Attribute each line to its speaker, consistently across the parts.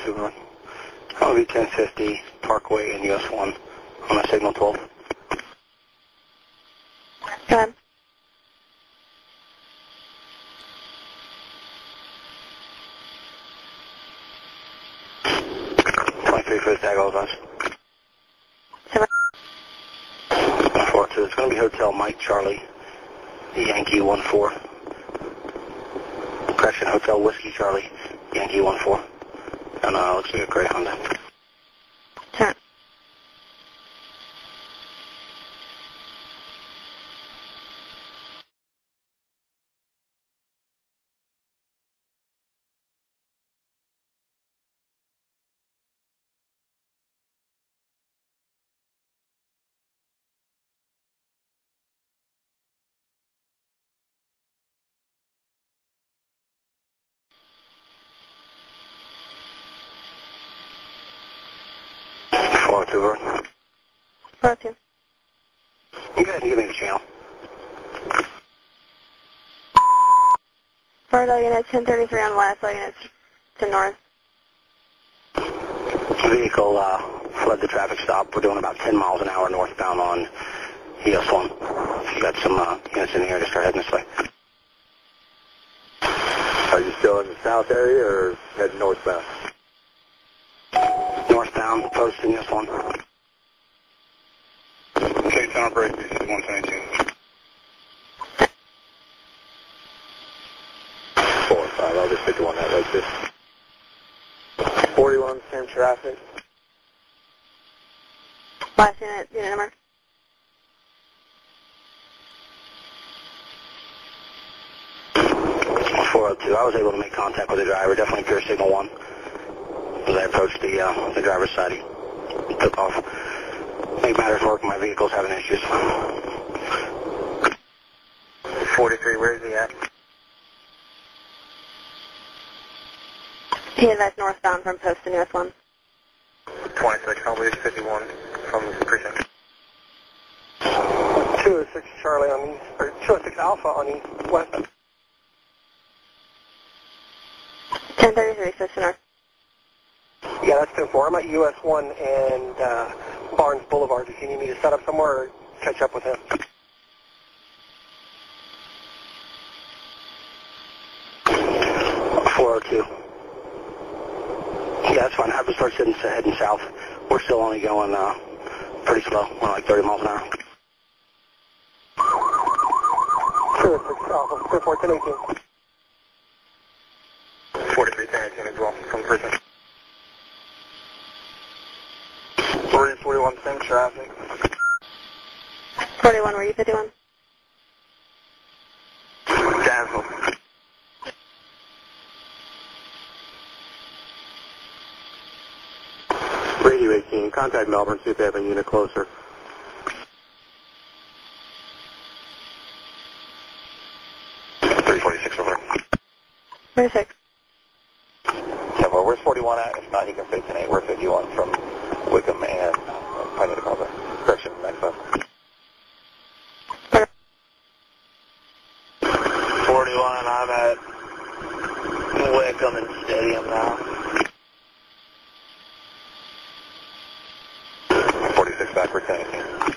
Speaker 1: 402, Rowan. I'll be 1050 Parkway and US 1 on the signal 12.
Speaker 2: Go ahead.
Speaker 1: For the tag, all of us. 402. It's going to be Hotel Mike Charlie, Yankee 14. Correction, Hotel Whiskey Charlie, Yankee 14. And looks like a gray Honda.
Speaker 2: Turn.
Speaker 1: Over.
Speaker 2: 402.
Speaker 1: Go ahead and give me the channel.
Speaker 2: Ford all units 1033 on west, all units to north.
Speaker 1: Vehicle fled the traffic stop. We're doing about 10 miles an hour northbound on US 1. If you got some units in the air, just start heading this way.
Speaker 3: Are you still in the south area or heading northbound?
Speaker 1: Northbound, post in US 1.
Speaker 4: Okay, town break, 122.
Speaker 3: 4 and 5, I'll just 51 that way too. 41, same traffic.
Speaker 2: Last unit number.
Speaker 1: I was able to make contact with the driver, definitely pure signal 1. As I approached the driver's side, he took off. Make matters worse, my vehicle's having issues.
Speaker 3: 43, where is he at?
Speaker 2: He is that's northbound from post in US 1.
Speaker 3: 26, I'll be 51 from the precinct.
Speaker 1: 206 Charlie on the, or 206 Alpha on the west.
Speaker 2: 1033, Sister North.
Speaker 1: Yeah, that's 10-4. I'm at US 1 and Barnes Boulevard. If you need me to set up somewhere or catch up with him. Yeah, that's fine. Have to start heading south. We're still only going pretty slow. We're like 30 miles an hour. 206 Alpha, 10-4, 1018.
Speaker 3: 43, 1018 as well, from the precinct. 41, same traffic.
Speaker 2: 41, were you 51?
Speaker 3: Danville. Radio 18, contact Melbourne, see if they have a unit closer. 346 over.
Speaker 2: 36.
Speaker 3: Yeah, well, where's 41 at? If not, you can say 10-8. We're 51 from Wickham and I need to call the correction next up. 41, I'm at Wickham and Stadium now. 46 back for 1018.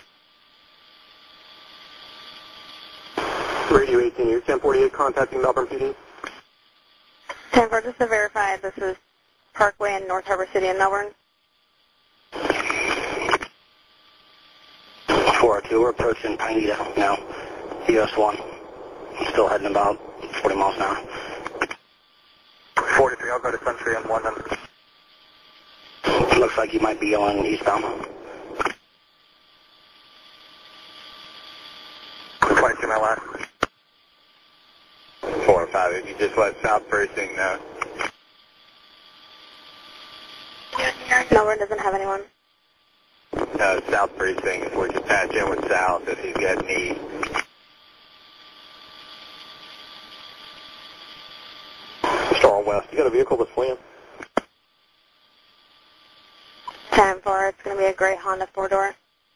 Speaker 3: Radio 18, you're 1048 contacting Melbourne PD.
Speaker 2: 10-4, just to verify, this is Parkway in North Harbor City in Melbourne.
Speaker 1: 402, we're approaching Pineda now, US 1. I'm still heading about 40 miles an hour.
Speaker 3: 43, I'll go to Country on 1 then.
Speaker 1: Looks like you might be going eastbound.
Speaker 3: 22 my last. 4 and 5, if you just let South Precinct know.
Speaker 2: Melbourne doesn't have anyone.
Speaker 3: No, South Precinct, if we can patch in with South if he's got need. Star West, you got a vehicle that's fleeing?
Speaker 2: 10-4, it's going to be a gray Honda 4-door.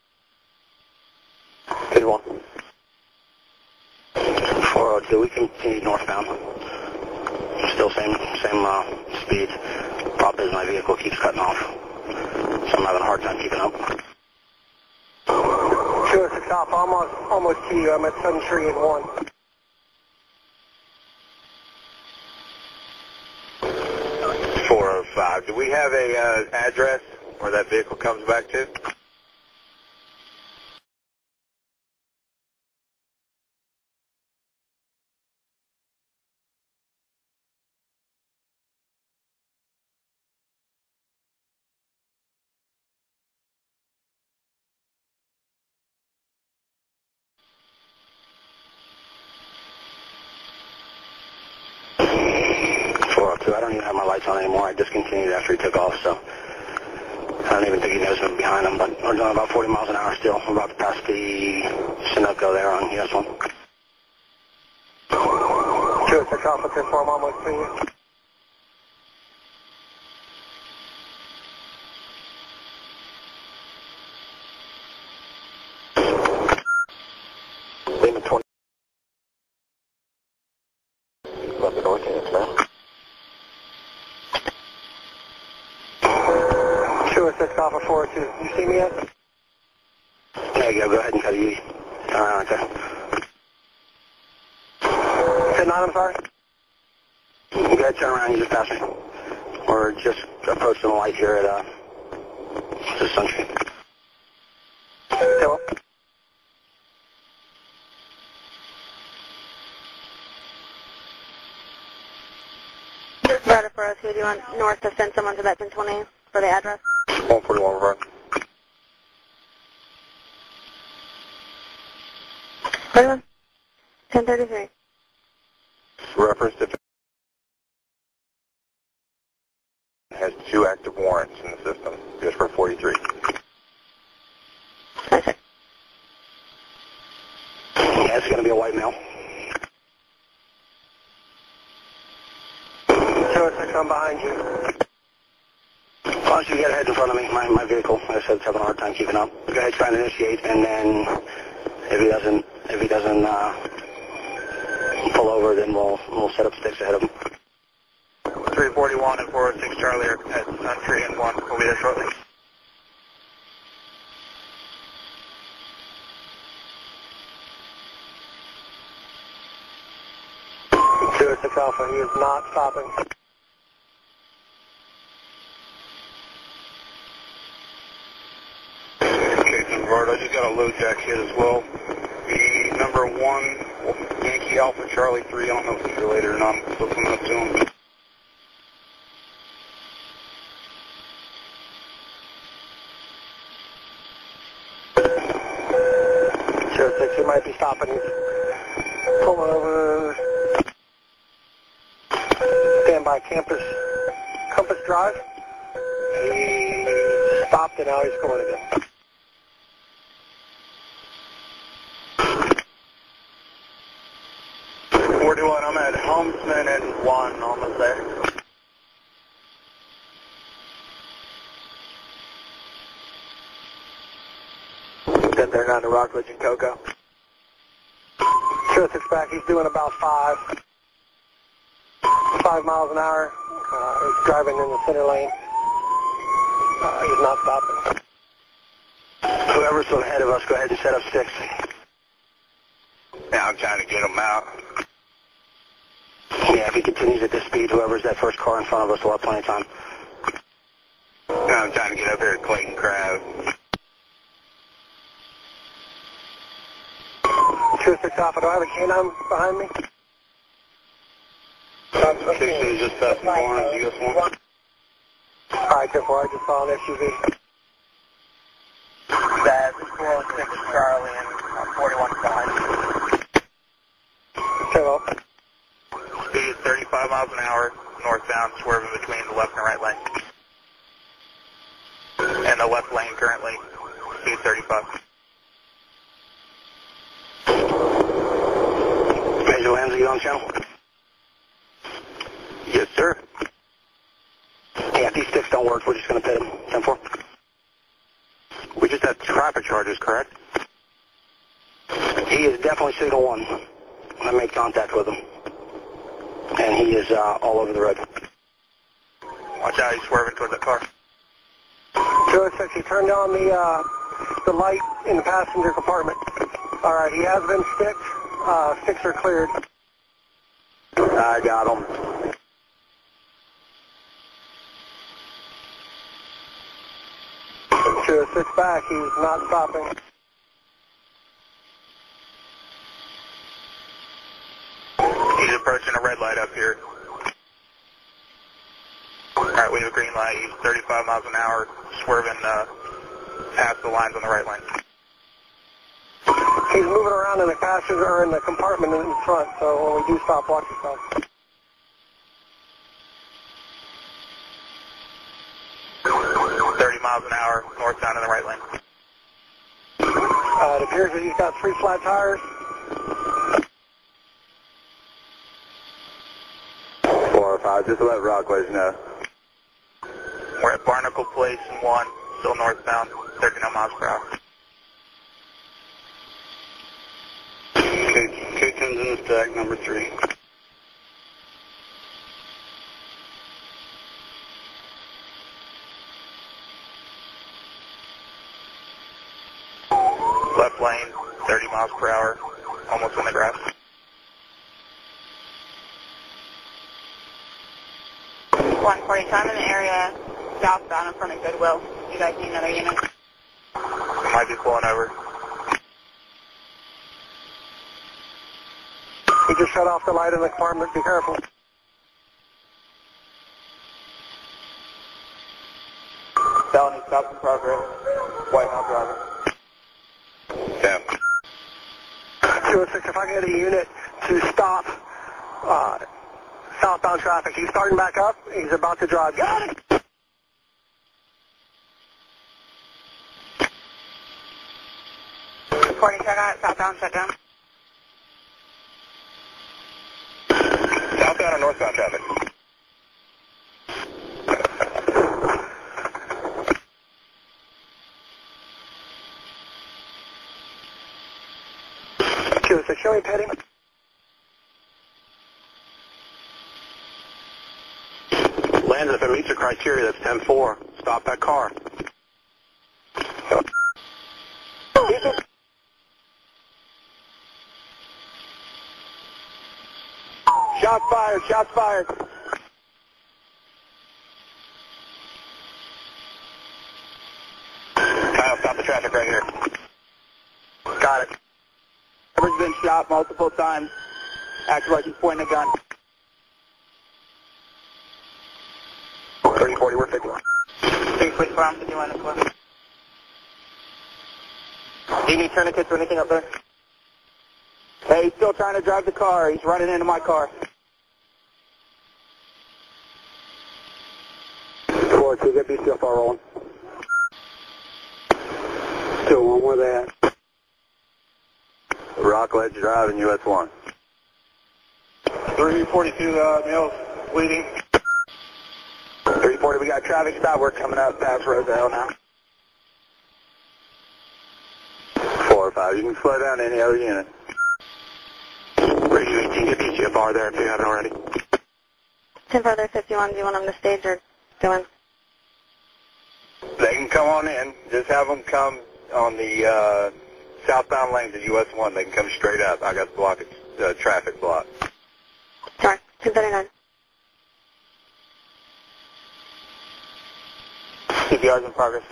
Speaker 3: 51.
Speaker 1: 402, we continue northbound. Still same speed. Problem is my vehicle keeps cutting off, so I'm having a hard time keeping up.
Speaker 5: 206 Alpha, almost to you. I'm at Sun Tree in 1.
Speaker 3: Do we have a address where that vehicle comes back to?
Speaker 1: I don't even have my lights on anymore. I discontinued after he took off, so I don't even think he knows I'm behind him, but we're doing about 40 miles an hour still. We're about to pass the Sunoco there on US 1.
Speaker 5: 206 Alpha, 10-4, I'm almost to you.
Speaker 3: Lima 20. Left the north end, man.
Speaker 5: 206 Alpha 402. You see me yet?
Speaker 1: There you go. Go ahead and cut you. Turn around right there.
Speaker 5: 10-9, I'm sorry?
Speaker 1: Go ahead, turn around. You just passed me. We're just approaching the light here at the Sun Tree.
Speaker 5: Hello?
Speaker 2: Rider 402, do you want North to send someone to that 1020 for the address?
Speaker 3: 141 River.
Speaker 2: Ready one? 1033.
Speaker 3: Reference to has 2 active warrants in the system, just for 43.
Speaker 2: Okay.
Speaker 1: Yeah, it's going to be a white male.
Speaker 5: 206, I'm behind you.
Speaker 1: As long as you get ahead in front of me, my vehicle, like I said, it's having a hard time keeping up. Go ahead, try and initiate, and then if he doesn't pull over, then we'll set up sticks ahead of him.
Speaker 3: 341 and 406 Charlie are at Sun Tree and 1. We'll be there shortly.
Speaker 5: Alpha, he is not stopping.
Speaker 4: Okay, Convert, I just got a low jack hit as well. The number 1, Yankee Alpha Charlie 3, I don't know if he's related or not, I'm still coming up to him.
Speaker 5: He might be stopping. He's pulling over. Stand by Compass Drive. He stopped and now he's going again.
Speaker 3: I'm at Homesman and 1, almost there. 1039 to Rockledge and Cocoa.
Speaker 5: 206 back, he's doing about 5 miles an hour. He's driving in the center lane. He's not stopping.
Speaker 1: Whoever's ahead of us, go ahead and set up sticks.
Speaker 3: Yeah, I'm trying to get him out.
Speaker 1: Yeah, if he continues at this speed, whoever's that first car in front of us will have plenty of time.
Speaker 3: Yeah, I'm trying to get up here at Clayton Crab.
Speaker 5: 206 Alpha, do I have a canine behind me?
Speaker 4: 16 just passed the corner, US 1.
Speaker 5: Alright, 10-4, I just saw an SUV.
Speaker 3: That's 406 Charlie and 41 behind.
Speaker 5: Hello.
Speaker 3: Speed 35 miles an hour, northbound, swerving between the left and right lane. And the left lane currently, speed 35.
Speaker 1: Major Lambs, are you on the channel?
Speaker 3: Yes, sir.
Speaker 1: Yeah, if these sticks don't work, we're just going to pit them. 10-4.
Speaker 3: We just had traffic charges, correct?
Speaker 1: He is definitely signal 1. I made contact with him. And he is all over the road.
Speaker 4: Watch out, he's swerving towards that car.
Speaker 5: 206, he turned on the light in the passenger compartment. All right, he has been sticked. Sticks are cleared.
Speaker 3: I got him.
Speaker 5: To 6 back, he's not stopping.
Speaker 4: He's approaching a red light up here. Alright, we have a green light. He's 35 miles an hour, swerving past the lines on the right lane.
Speaker 5: He's moving around in the passenger or in the compartment in front, so when we do stop, watch yourself.
Speaker 4: Miles an hour, northbound in the right lane.
Speaker 5: It appears that he's got 3 flat tires.
Speaker 3: 4 or 5, just to let Rocklage know.
Speaker 4: We're at Barnacle Place in 1, still northbound, 39 miles per hour.
Speaker 1: K-10's in the stack, number 3.
Speaker 4: Left lane, 30 miles per hour, almost in the grass.
Speaker 2: I'm in the area southbound in front of Goodwill. You guys need another unit?
Speaker 4: Might be pulling over.
Speaker 5: He just shut off the light in the compartment. Be careful.
Speaker 3: Felony stop in progress. White male driver.
Speaker 4: Yeah.
Speaker 5: 206, if I can get a unit to stop southbound traffic. He's starting back up. He's about to drive. Got it!
Speaker 2: Reporting check out, southbound shutdown.
Speaker 4: Southbound or northbound traffic?
Speaker 5: Show me petting.
Speaker 1: Landon, if it meets the criteria, that's 10-4. Stop that car.
Speaker 5: Shots fired, shots fired.
Speaker 4: Kyle, stop the traffic right here.
Speaker 1: Got it.
Speaker 3: Trevor's been shot multiple times. Acts like he's pointing a gun.
Speaker 1: 30-40, we're 51.
Speaker 2: 344 on 51 as well.
Speaker 3: Do you need tourniquets or anything up there? Hey, he's still trying to drive the car. He's running into my car.
Speaker 5: 4-2, get BCFR rolling. Still one, where they at?
Speaker 3: Rockledge Drive in US 1.
Speaker 4: 342 males bleeding.
Speaker 3: 340, we got a traffic stop. We're coming up past Roselle now. 4 or 5, you can slow down any other unit.
Speaker 1: Radio 18, get BCFR there if you haven't already.
Speaker 2: 10 further 51, do you want them to stage or go in?
Speaker 3: They can come on in. Just have them come on the southbound lanes of US 1. They can come straight up. I got the block, traffic block.
Speaker 2: Sorry, 239.
Speaker 3: CPR's in progress.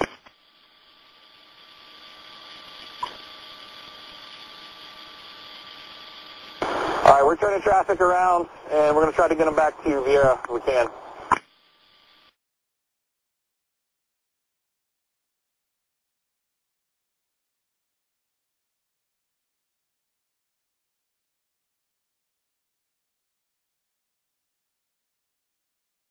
Speaker 3: All right, we're turning traffic around, and we're going to try to get them back to Viera if we can.